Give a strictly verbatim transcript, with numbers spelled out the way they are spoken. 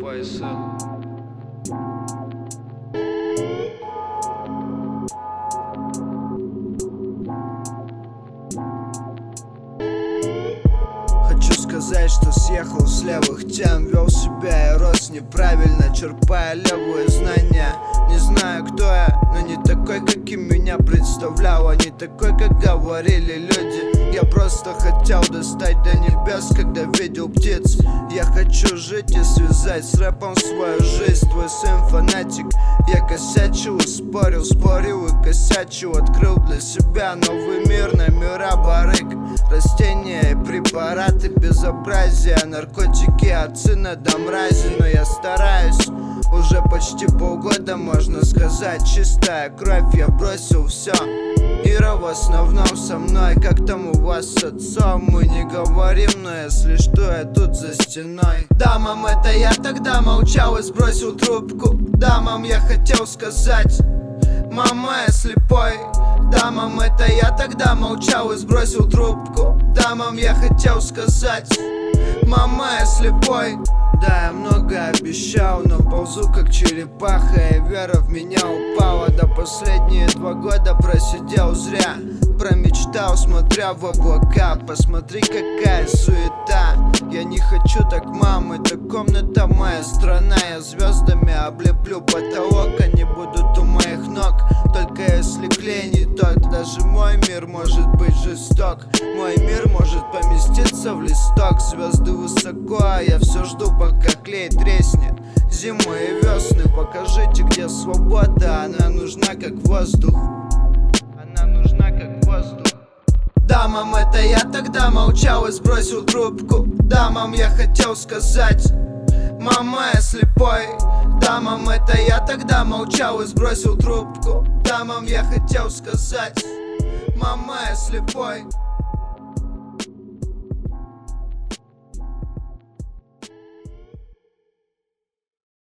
вай эс эл. Хочу сказать, что съехал с левых тем, вел себя и рос неправильно, черпая левые знания. Не знаю, кто я, но не такой, каким меня представляла, не такой, как говорили люди. Я просто хотел достать до небес, когда видел птиц. Я хочу жить и связать с рэпом свою жизнь. Твой сын фанатик, я косячил и спорил, спорил и косячил. Открыл для себя новый мир, номера барыг, растения и препараты, безобразие, наркотики, отцы надо мрази. Но я стараюсь, уже почти полгода, можно сказать, чистая кровь, я бросил все. Ира в основном со мной, как там у вас с отцом. Мы не говорим, но если что, я тут за стеной. Да, мам, это я тогда молчал и сбросил трубку. Да, мам, я хотел сказать, мама, я слепой. Да, мам, это я тогда молчал и сбросил трубку. Да, мам, я хотел сказать, мама, я слепой. Да, я много обещал, но ползу как черепаха, и вера в меня упала. Да последние два года просидел зря, промечтал, смотря в облака. Посмотри, какая суета. Я не хочу так, мам, это комната моя страна. Я звездами облеплю потолок, они будут у моих ног. Только если клей не тот, даже мой мир может быть жесток. Мой мир может поместиться в листок. Звезды высоко, а я все жду, пока клей треснет. Зимы и весны, покажите, где свобода. Она нужна, как воздух. Она нужна, как воздух. Да, мам, это я тогда молчал и сбросил трубку. Да, мам, я хотел сказать, мама, я слепой. Да, мам, это я тогда молчал и сбросил трубку. Да, мам, я хотел сказать, мама, я слепой.